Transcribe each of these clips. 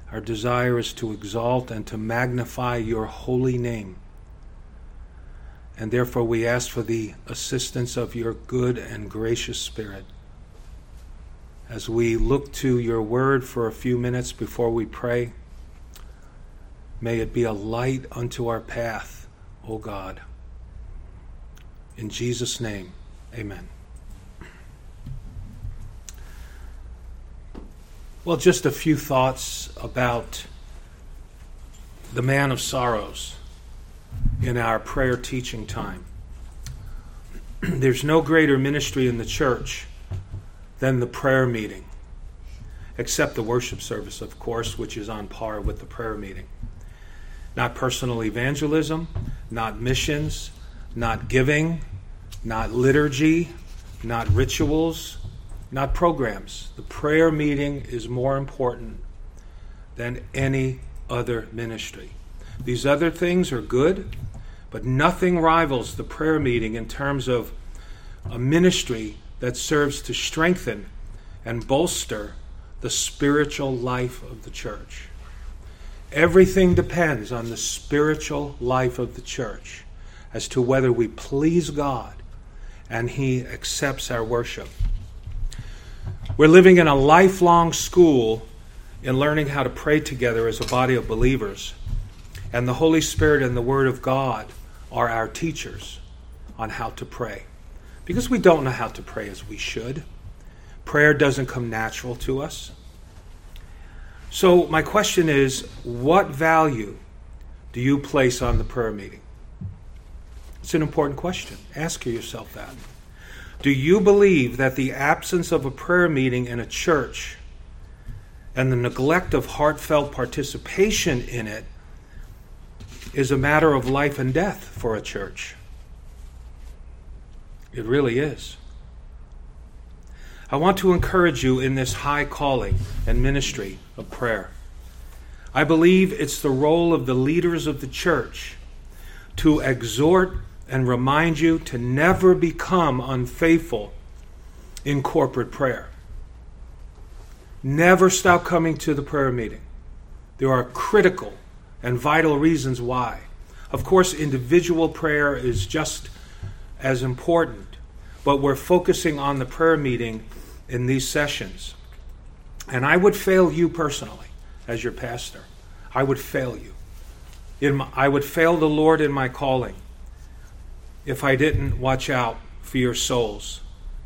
Our desire is to exalt and to magnify your holy name. And therefore we ask for the assistance of your good and gracious Spirit. As we look to your word for a few minutes before we pray, may it be a light unto our path, O God. In Jesus' name, amen. Well, just a few thoughts about the man of sorrows in our prayer teaching time. There's no greater ministry in the church than the prayer meeting, except the worship service, of course, which is on par with the prayer meeting. Not personal evangelism, not missions, not giving, not liturgy, not rituals, not programs. The prayer meeting is more important than any other ministry. These other things are good, but nothing rivals the prayer meeting in terms of a ministry that serves to strengthen and bolster the spiritual life of the church. Everything depends on the spiritual life of the church as to whether we please God and He accepts our worship. We're living in a lifelong school in learning how to pray together as a body of believers. And the Holy Spirit and the Word of God are our teachers on how to pray. Because we don't know how to pray as we should. Prayer doesn't come natural to us. So my question is, what value do you place on the prayer meeting? It's an important question. Ask yourself that. Do you believe that the absence of a prayer meeting in a church and the neglect of heartfelt participation in it is a matter of life and death for a church? It really is. I want to encourage you in this high calling and ministry of prayer. I believe it's the role of the leaders of the church to exhort and remind you to never become unfaithful in corporate prayer. Never stop coming to the prayer meeting. There are critical and vital reasons why. Of course, individual prayer is just as important, but we're focusing on the prayer meeting in these sessions. And I would fail you personally as your pastor. I would fail you. I would fail the Lord in my calling if I didn't watch out for your souls,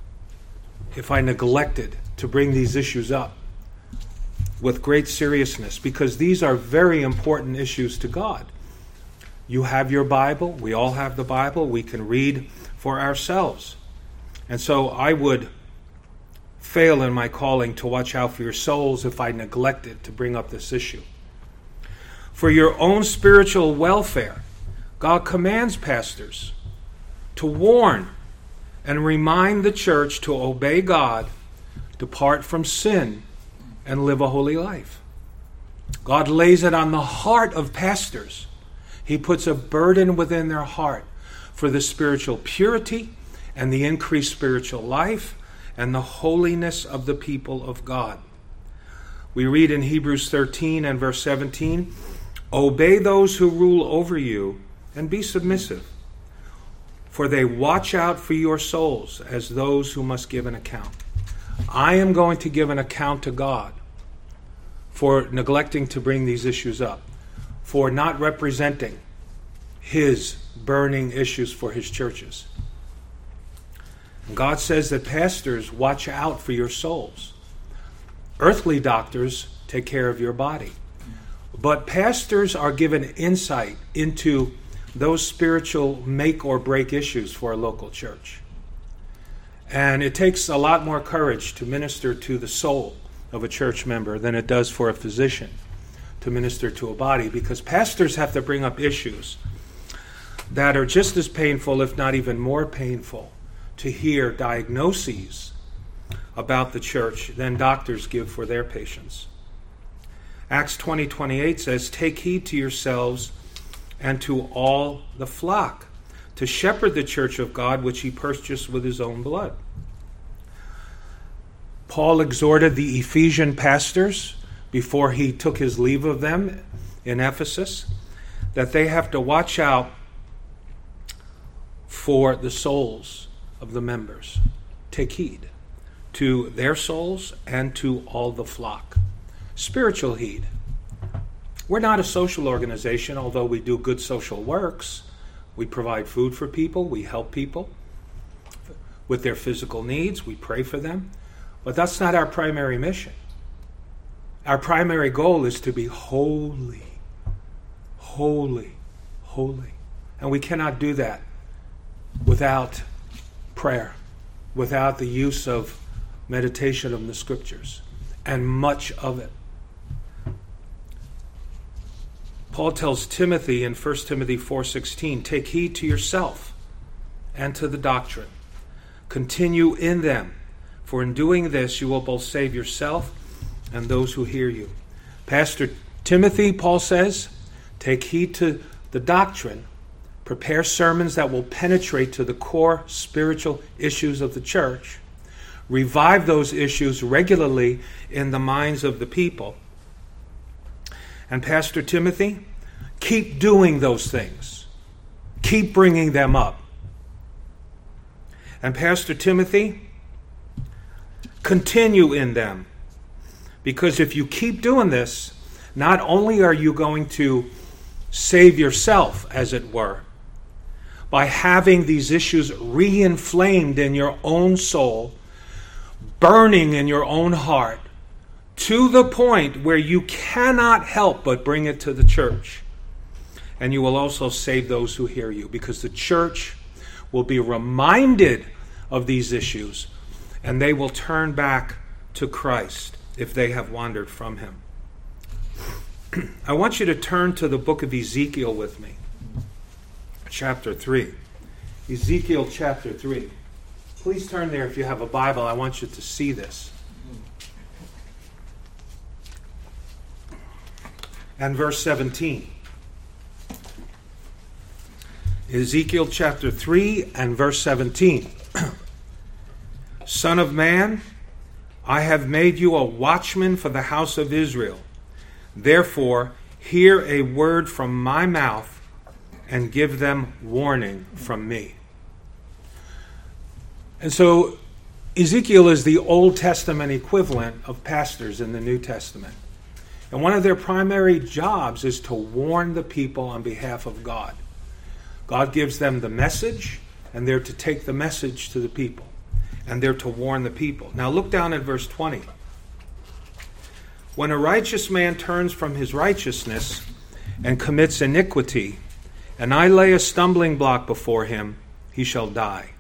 if I neglected to bring these issues up with great seriousness, because these are very important issues to God. You have your Bible. We all have the Bible. We can read for ourselves. And so I would fail in my calling to watch out for your souls if I neglected to bring up this issue. For your own spiritual welfare, God commands pastors to warn and remind the church to obey God, depart from sin, and live a holy life. God lays it on the heart of pastors. He puts a burden within their heart for the spiritual purity and the increased spiritual life and the holiness of the people of God. We read in Hebrews 13 and verse 17, obey those who rule over you and be submissive, for they watch out for your souls as those who must give an account. I am going to give an account to God for neglecting to bring these issues up, for not representing His burning issues for His churches. And God says that pastors watch out for your souls. Earthly doctors take care of your body. But pastors are given insight into those spiritual make or break issues for a local church. And it takes a lot more courage to minister to the soul of a church member than it does for a physician to minister to a body, because pastors have to bring up issues that are just as painful, if not even more painful, to hear diagnoses about the church than doctors give for their patients. Acts 20:28 says, take heed to yourselves and to all the flock, to shepherd the church of God, which He purchased with His own blood. Paul exhorted the Ephesian pastors before he took his leave of them in Ephesus, that they have to watch out for the souls of the members. Take heed to their souls and to all the flock. Spiritual heed. We're not a social organization, although we do good social works. We provide food for people. We help people with their physical needs. We pray for them. But that's not our primary mission. Our primary goal is to be holy. Holy. Holy. And we cannot do that without prayer, without the use of meditation of the Scriptures, and much of it. Paul tells Timothy in 1 Timothy 4:16, take heed to yourself and to the doctrine. Continue in them, for in doing this you will both save yourself and those who hear you. Pastor Timothy, Paul says, take heed to the doctrine. Prepare sermons that will penetrate to the core spiritual issues of the church. Revive those issues regularly in the minds of the people. And Pastor Timothy, keep doing those things. Keep bringing them up. And Pastor Timothy, continue in them. Because if you keep doing this, not only are you going to save yourself, as it were, by having these issues re-inflamed in your own soul, burning in your own heart, to the point where you cannot help but bring it to the church. And you will also save those who hear you, because the church will be reminded of these issues, and they will turn back to Christ if they have wandered from him. I want you to turn to the book of Ezekiel with me. Chapter 3. Ezekiel chapter 3. Please turn there if you have a Bible. I want you to see this. And verse 17. Ezekiel chapter 3 and verse 17. Son of man, I have made you a watchman for the house of Israel. Therefore, hear a word from my mouth and give them warning from me. And so Ezekiel is the Old Testament equivalent of pastors in the New Testament. And one of their primary jobs is to warn the people on behalf of God. God gives them the message, and they're to take the message to the people. And they're to warn the people. Now look down at verse 20. When a righteous man turns from his righteousness and commits iniquity, and I lay a stumbling block before him, he shall die.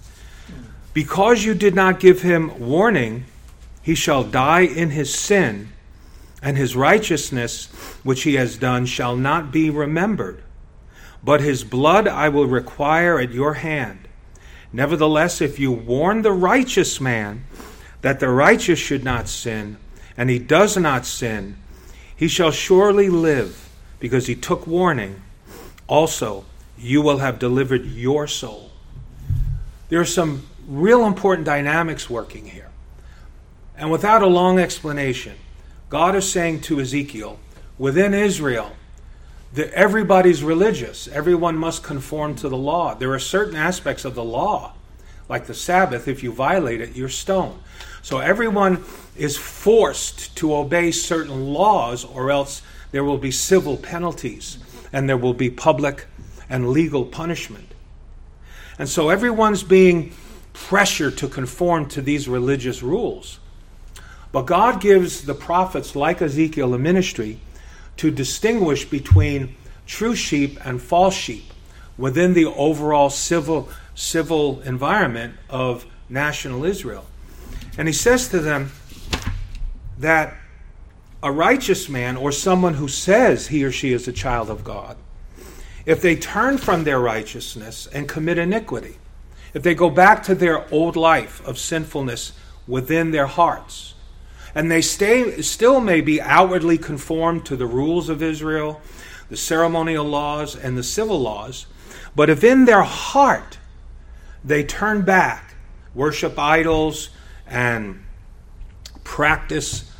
Because you did not give him warning, he shall die in his sin, and his righteousness which he has done shall not be remembered. But his blood I will require at your hand. Nevertheless, if you warn the righteous man that the righteous should not sin, and he does not sin, he shall surely live, because he took warning. Also, you will have delivered your soul. There are some real important dynamics working here. And without a long explanation, God is saying to Ezekiel, within Israel, that everybody's religious. Everyone must conform to the law. There are certain aspects of the law, like the Sabbath. If you violate it, you're stoned. So everyone is forced to obey certain laws, or else there will be civil penalties, and there will be public and legal punishment. And so everyone's being pressured to conform to these religious rules. But God gives the prophets like Ezekiel a ministry to distinguish between true sheep and false sheep within the overall civil environment of national Israel. And he says to them that a righteous man, or someone who says he or she is a child of God, if they turn from their righteousness and commit iniquity, if they go back to their old life of sinfulness within their hearts, and they still may be outwardly conformed to the rules of Israel, the ceremonial laws, and the civil laws, but if in their heart they turn back, worship idols, and practice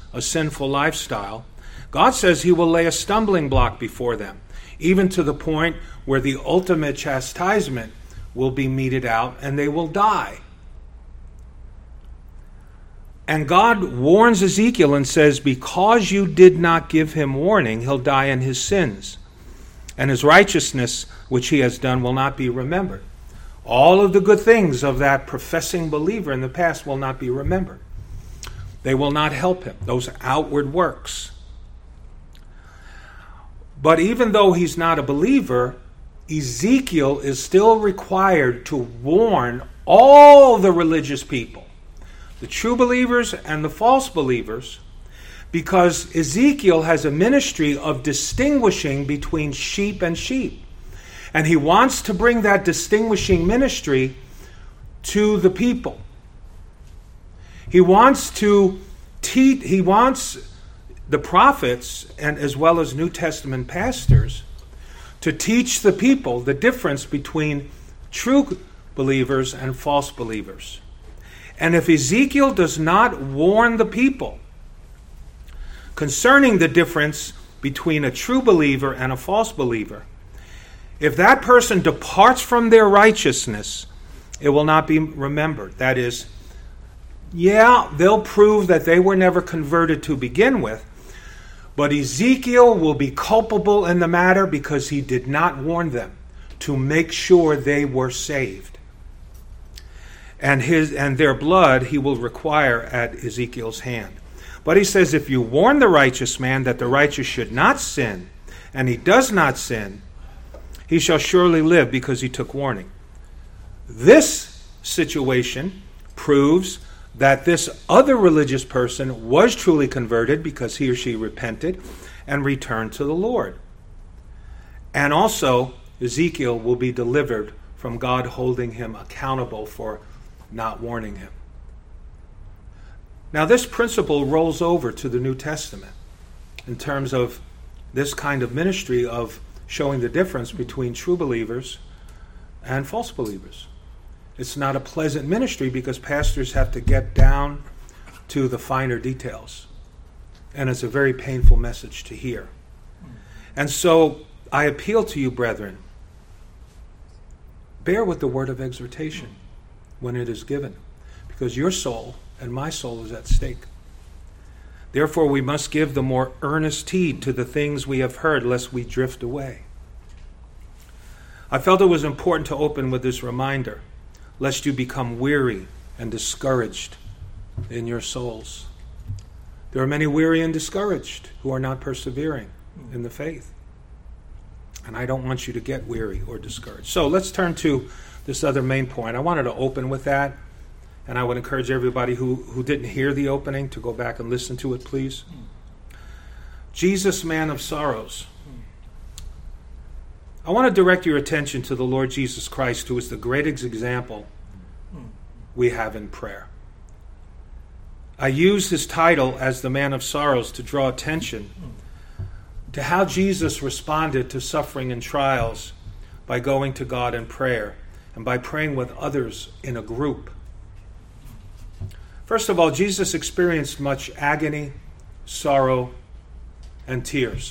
a sinful lifestyle, God says he will lay a stumbling block before them, even to the point where the ultimate chastisement will be meted out and they will die. And God warns Ezekiel and says, because you did not give him warning, he'll die in his sins. And his righteousness, which he has done, will not be remembered. All of the good things of that professing believer in the past will not be remembered. They will not help him, those outward works. But even though he's not a believer, Ezekiel is still required to warn all the religious people, the true believers and the false believers, because Ezekiel has a ministry of distinguishing between sheep and sheep. And he wants to bring that distinguishing ministry to the people. He wants to teach, he wants the prophets, and as well as New Testament pastors, to teach the people the difference between true believers and false believers. And if Ezekiel does not warn the people concerning the difference between a true believer and a false believer, if that person departs from their righteousness, it will not be remembered. That is, they'll prove that they were never converted to begin with, but Ezekiel will be culpable in the matter because he did not warn them to make sure they were saved. And their blood he will require at Ezekiel's hand. But he says, if you warn the righteous man that the righteous should not sin, and he does not sin, he shall surely live because he took warning. This situation proves that this other religious person was truly converted because he or she repented and returned to the Lord. And also, Ezekiel will be delivered from God holding him accountable for not warning him. Now, this principle rolls over to the New Testament in terms of this kind of ministry of showing the difference between true believers and false believers. It's not a pleasant ministry because pastors have to get down to the finer details. And it's a very painful message to hear. And so I appeal to you, brethren, bear with the word of exhortation when it is given, because your soul and my soul is at stake. Therefore, we must give the more earnest heed to the things we have heard, lest we drift away. I felt it was important to open with this reminder, lest you become weary and discouraged in your souls. There are many weary and discouraged who are not persevering in the faith. And I don't want you to get weary or discouraged. So let's turn to this other main point. I wanted to open with that. And I would encourage everybody who didn't hear the opening to go back and listen to it, please. Jesus, man of sorrows. I want to direct your attention to the Lord Jesus Christ, who is the greatest example we have in prayer. I use his title as the man of sorrows to draw attention to how Jesus responded to suffering and trials by going to God in prayer and by praying with others in a group. First of all, Jesus experienced much agony, sorrow, and tears.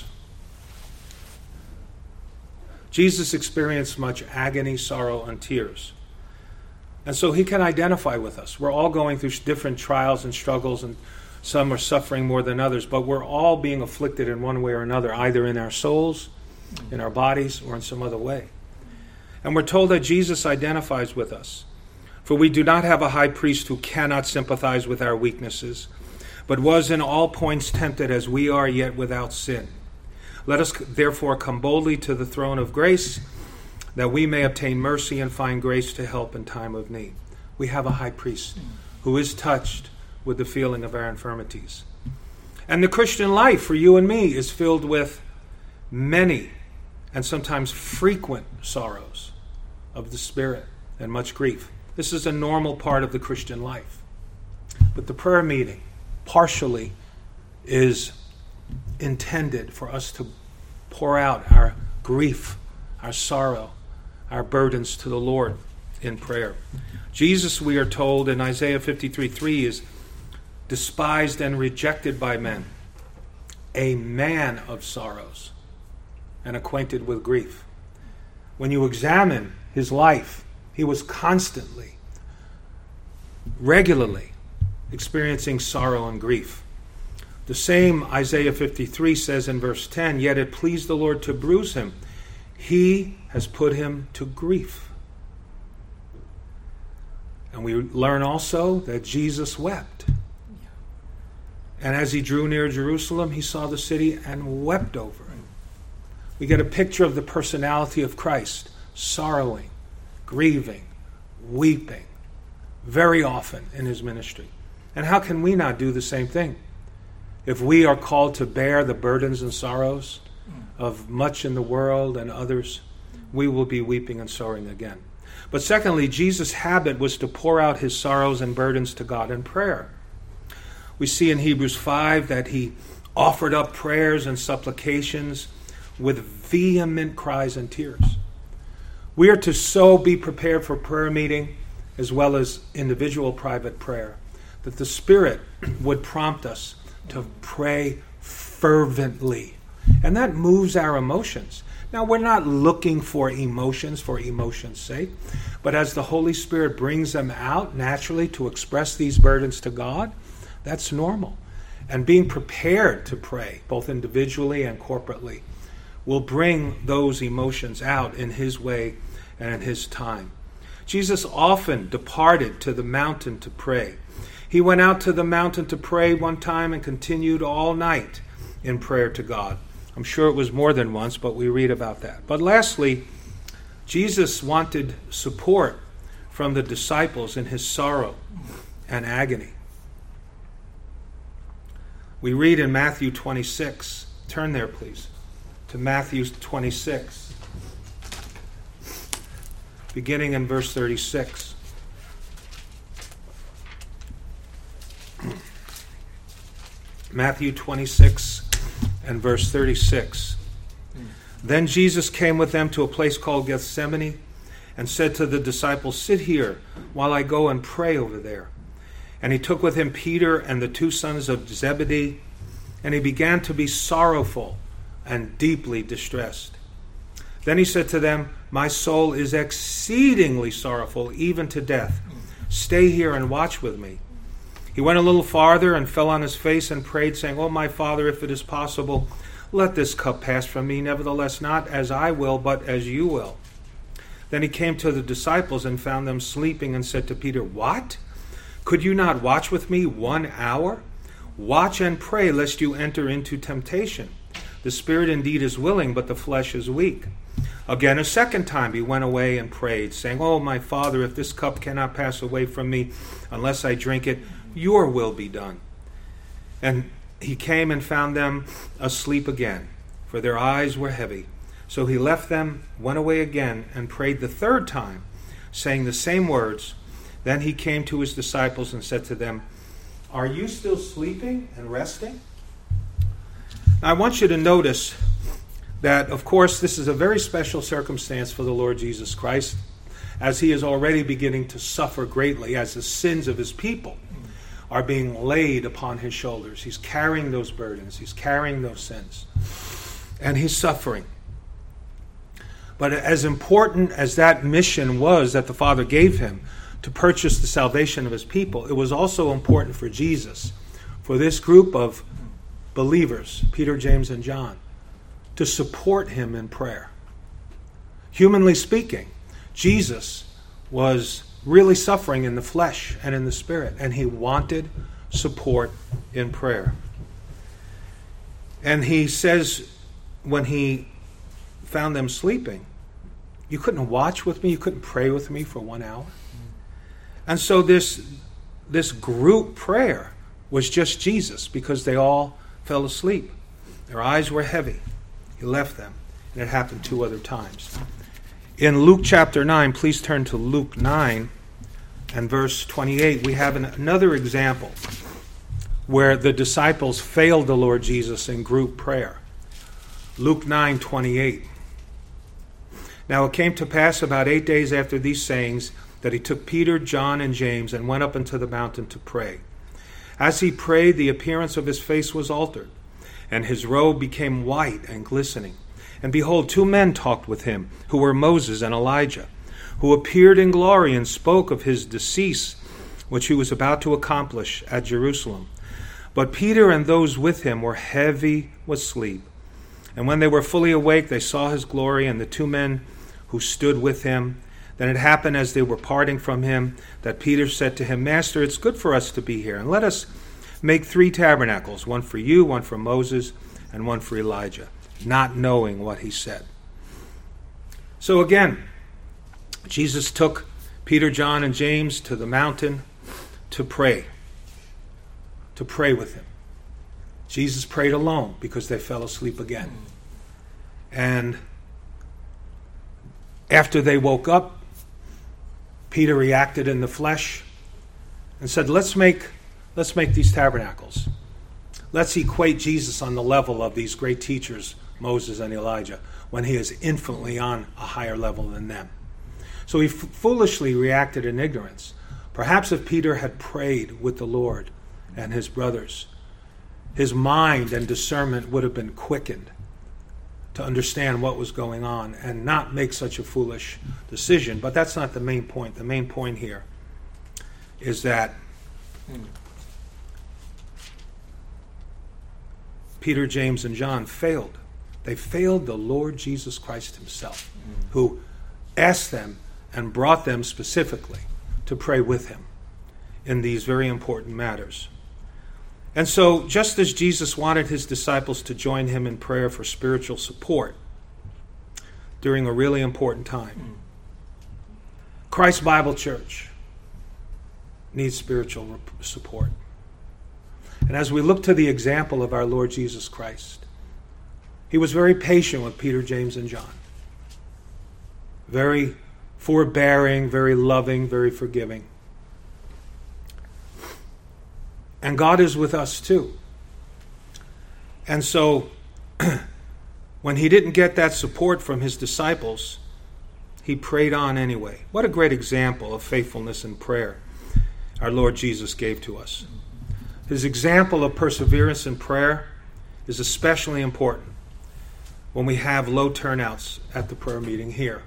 Jesus experienced much agony, sorrow, and tears. And so he can identify with us. We're all going through different trials and struggles, and some are suffering more than others, but we're all being afflicted in one way or another, either in our souls, in our bodies, or in some other way. And we're told that Jesus identifies with us. For we do not have a high priest who cannot sympathize with our weaknesses, but was in all points tempted as we are, yet without sin. Let us therefore come boldly to the throne of grace, that we may obtain mercy and find grace to help in time of need. We have a high priest who is touched with the feeling of our infirmities. And the Christian life for you and me is filled with many and sometimes frequent sorrows of the spirit and much grief. This is a normal part of the Christian life. But the prayer meeting partially is intended for us to pour out our grief, our sorrow, our burdens to the Lord in prayer. Jesus, we are told in Isaiah 53:3, is despised and rejected by men, a man of sorrows and acquainted with grief. When you examine his life, he was constantly, regularly experiencing sorrow and grief. The same Isaiah 53 says in verse 10, "Yet it pleased the Lord to bruise him. He has put him to grief." And we learn also that Jesus wept. And as he drew near Jerusalem, he saw the city and wept over it. We get a picture of the personality of Christ, sorrowing, grieving, weeping, very often in his ministry. And how can we not do the same thing? If we are called to bear the burdens and sorrows of much in the world and others, we will be weeping and sorrowing again. But secondly, Jesus' habit was to pour out his sorrows and burdens to God in prayer. We see in Hebrews 5 that he offered up prayers and supplications with vehement cries and tears. We are to so be prepared for prayer meeting as well as individual private prayer, that the Spirit would prompt us to pray fervently. And that moves our emotions. Now, we're not looking for emotions for emotion's sake, but as the Holy Spirit brings them out naturally to express these burdens to God, that's normal. And being prepared to pray, both individually and corporately, will bring those emotions out in his way and in his time. Jesus often departed to the mountain to pray. He went out to the mountain to pray one time and continued all night in prayer to God. I'm sure it was more than once, but we read about that. But lastly, Jesus wanted support from the disciples in his sorrow and agony. We read in Matthew 26. Turn there, please, to Matthew 26, beginning in verse 36. Matthew 26 and verse 36. Then Jesus came with them to a place called Gethsemane and said to the disciples, "Sit here while I go and pray over there." And he took with him Peter and the two sons of Zebedee, and he began to be sorrowful and deeply distressed. Then he said to them, "My soul is exceedingly sorrowful, even to death. Stay here and watch with me." He went a little farther and fell on his face and prayed, saying, "Oh, my Father, if it is possible, let this cup pass from me. Nevertheless, not as I will, but as you will." Then he came to the disciples and found them sleeping and said to Peter, "What? Could you not watch with me 1 hour? Watch and pray, lest you enter into temptation. The spirit indeed is willing, but the flesh is weak." Again, a second time he went away and prayed, saying, "Oh, my Father, if this cup cannot pass away from me unless I drink it, your will be done." And he came and found them asleep again, for their eyes were heavy. So he left them, went away again, and prayed the third time, saying the same words. Then he came to his disciples and said to them, "Are you still sleeping and resting?" Now, I want you to notice that, of course, this is a very special circumstance for the Lord Jesus Christ, as he is already beginning to suffer greatly as the sins of his people are being laid upon his shoulders. He's carrying those burdens. He's carrying those sins. And he's suffering. But as important as that mission was that the Father gave him to purchase the salvation of his people, it was also important for Jesus, for this group of believers, Peter, James, and John, to support him in prayer. Humanly speaking, Jesus was really suffering in the flesh and in the spirit, and he wanted support in prayer. And he says, when he found them sleeping, "You couldn't watch with me, you couldn't pray with me for 1 hour?" And so this group prayer was just Jesus, because they all fell asleep. Their eyes were heavy. He left them, and it happened 2 other times. In Luke chapter 9, please turn to Luke 9 and verse 28. We have another example where the disciples failed the Lord Jesus in group prayer. Luke 9:28. Now it came to pass about 8 days after these sayings that he took Peter, John, and James and went up into the mountain to pray. As he prayed, the appearance of his face was altered, and his robe became white and glistening. And behold, 2 men talked with him, who were Moses and Elijah, who appeared in glory and spoke of his decease, which he was about to accomplish at Jerusalem. But Peter and those with him were heavy with sleep. And when they were fully awake, they saw his glory and the 2 men who stood with him. Then it happened as they were parting from him that Peter said to him, Master, it's good for us to be here, and let us make 3 tabernacles, one for you, one for Moses, and one for Elijah, not knowing what he said. So again, Jesus took Peter, John, and James to the mountain to pray with him. Jesus prayed alone because they fell asleep again. And after they woke up, Peter reacted in the flesh and said, let's make these tabernacles. Let's equate Jesus on the level of these great teachers, Moses and Elijah, when he is infinitely on a higher level than them. So he foolishly reacted in ignorance. Perhaps if Peter had prayed with the Lord and his brothers, his mind and discernment would have been quickened to understand what was going on and not make such a foolish decision. But that's not the main point. The main point here is that Peter, James, and John failed. They failed the Lord Jesus Christ himself, who asked them and brought them specifically to pray with him in these very important matters. And so, just as Jesus wanted his disciples to join him in prayer for spiritual support during a really important time, Christ Bible Church needs spiritual support. And as we look to the example of our Lord Jesus Christ, he was very patient with Peter, James, and John. Very forbearing, very loving, very forgiving. And God is with us too. And so, when he didn't get that support from his disciples, he prayed on anyway. What a great example of faithfulness in prayer our Lord Jesus gave to us. His example of perseverance in prayer is especially important when we have low turnouts at the prayer meeting here.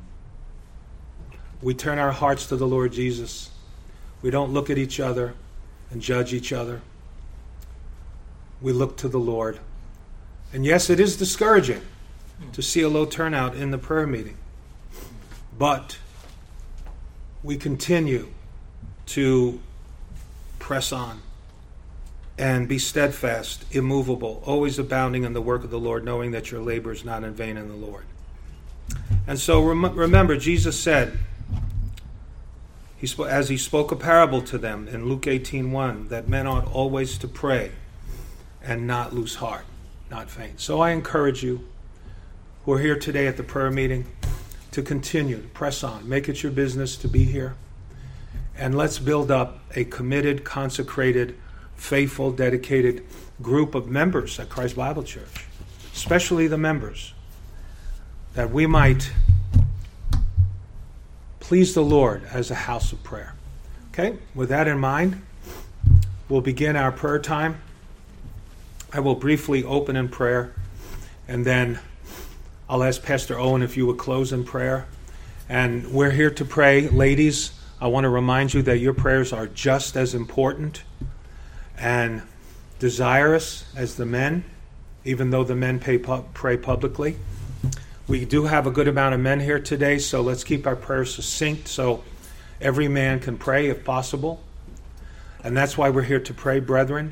We turn our hearts to the Lord Jesus. We don't look at each other and judge each other. We look to the Lord. And yes, it is discouraging to see a low turnout in the prayer meeting. But we continue to press on and be steadfast, immovable, always abounding in the work of the Lord, knowing that your labor is not in vain in the Lord. And so remember, Jesus said, as he spoke a parable to them in Luke 18:1, that men ought always to pray and not lose heart, not faint. So I encourage you who are here today at the prayer meeting to continue to press on. Make it your business to be here. And let's build up a committed, consecrated, faithful, dedicated group of members at Christ Bible Church, especially the members, that we might please the Lord as a house of prayer. Okay, with that in mind, we'll begin our prayer time. I will briefly open in prayer, and then I'll ask Pastor Owen if you would close in prayer. And we're here to pray. Ladies, I want to remind you that your prayers are just as important and desirous as the men, even though the men pray publicly. We do have a good amount of men here today, so let's keep our prayers succinct so every man can pray if possible. And that's why we're here to pray, brethren.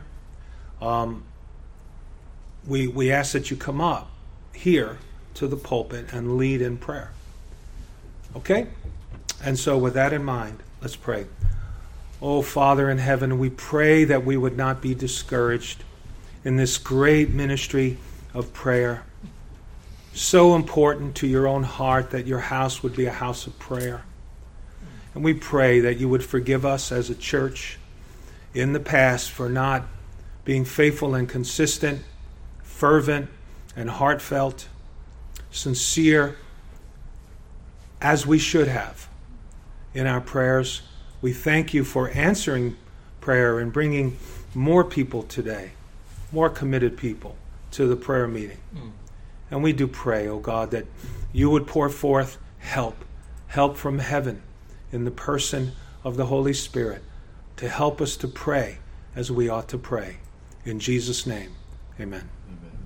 We ask that you come up here to the pulpit and lead in prayer. Okay? And so with that in mind, let's pray. Oh, Father in heaven, we pray that we would not be discouraged in this great ministry of prayer. So important to your own heart that your house would be a house of prayer. And we pray that you would forgive us as a church in the past for not being faithful and consistent, fervent and heartfelt, sincere, as we should have in our prayers. We thank you for answering prayer and bringing more people today, more committed people to the prayer meeting. And we do pray, oh God, that you would pour forth help from heaven in the person of the Holy Spirit to help us to pray as we ought to pray. In Jesus' name, amen. Amen.